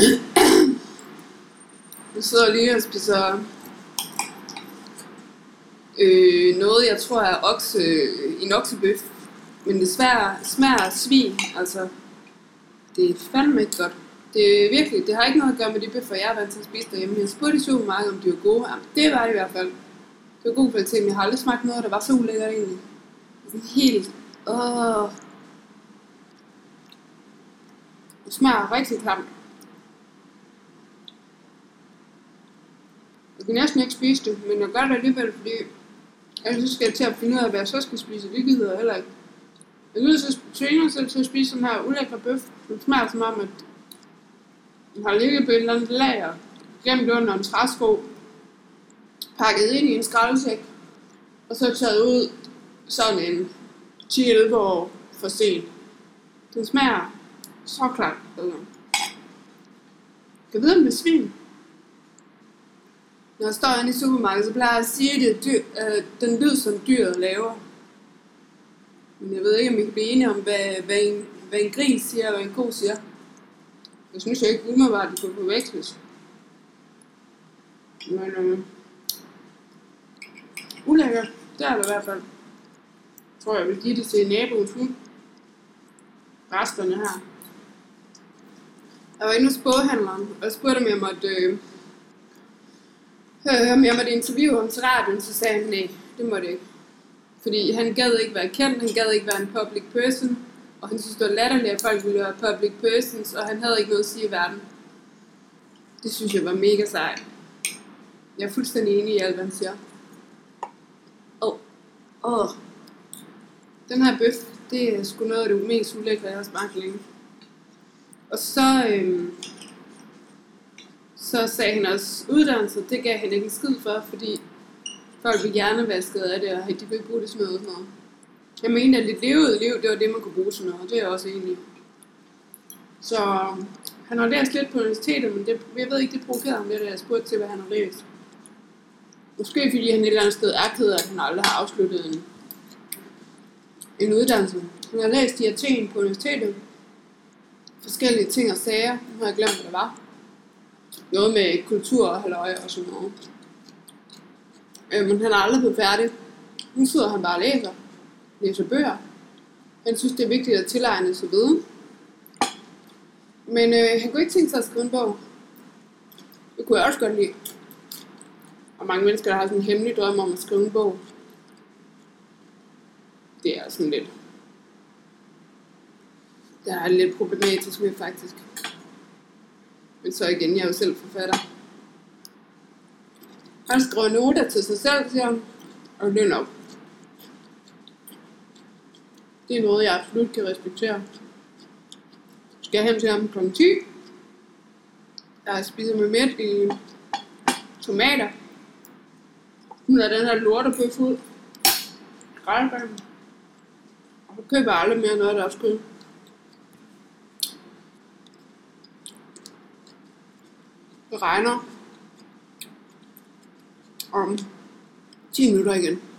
Jeg sidder lige og spiser noget, jeg tror er en oksebøf. Men det smager af svin, altså. Det er fandme ikke godt. Det er virkelig, det har ikke noget at gøre med de bøffer, jeg er vant til at spise derhjemme. Jeg spurgte i supermarkedet, om de var gode. Jamen, det var det i hvert fald. Det var god kvalitet, men jeg har aldrig smagt noget, der var så ulækkert egentlig. Sådan helt, Det smager rigtig klamt. Jeg kan næsten ikke spise det, men jeg gør det alligevel, fordi jeg skal jeg til at finde ud af, hvad jeg så skal spise. Det gider jeg heller ikke. Jeg er nødt til at tvinge mig selv til at spise den her ulækre bøf. Det smager som om, at den har ligget på et eller andet lager, gemt under en træsko, pakket ind i en skraldesæk, og så taget ud sådan en 10-11 år for sent. Den smager så klart. Altså. Jeg ved, om det er svin. Når jeg står inde i supermarkedet, så plejer jeg at sige, at den lyd, som dyret laver. Men jeg ved ikke, om vi kan blive enige om, hvad en gris siger, og hvad en ko siger. Jeg synes ikke umiddelbart, at det kunne forveksles. Men ulækkert, det er det i hvert fald. Jeg tror, jeg vil give det til naboens hund. Resterne her. Jeg var inde hos boghandleren, og jeg spurgte, om jeg måtte interviewe ham til radioen, så sagde han, nej, det måtte jeg ikke. Fordi han gad ikke være kendt, han gad ikke være en public person, og han synes, det var latterligt, at folk ville være public persons, og han havde ikke noget at sige i verden. Det synes jeg var mega sejt. Jeg er fuldstændig enig i alt, hvad han siger. Den her bøf, det er sgu noget af det mest ulækre, jeg har smagt længe. Og så sagde han også, uddannelse, det gav han ikke en skid for, fordi folk vil gerne vaske af det, og de vil bruge det til noget. Jeg mener, at lidt levet liv, det var det, man kunne bruge til noget, og det er jeg også enig i. Så han har læst lidt på universitetet, men jeg ved ikke, det provokerede ham lidt, at jeg spurgte til, hvad han har læst. Måske fordi han et eller andet sted er ked af, at han aldrig har afsluttet en uddannelse. Han har læst i Athen på universitetet. Forskellige ting og sager. Nu har jeg glemt, hvad det var. Noget med kultur og halløj og sådan noget. Men han er aldrig blevet færdig. Nu sidder han bare og læser bøger. Han synes, det er vigtigt at tilegne sig viden. Men han kunne ikke tænke sig at skrive en bog. Det kunne jeg også godt lide. Og mange mennesker, der har sådan en hemmelig drøm om at skrive en bog. Det er sådan lidt. Det er lidt problematisk med faktisk. Men så igen, jeg er jo selv forfatter. Han skriver noter til sig selv, siger han. Og det er nok. Det er noget, jeg absolut kan respektere. Skal jeg hen til ham kl. 10. Jeg spiser med mæt i tomater. Nu er den her lortebøf ud. Grælbanen. Og så køber jeg aldrig mere noget, der er skød. Det regner om 10 minutter igen.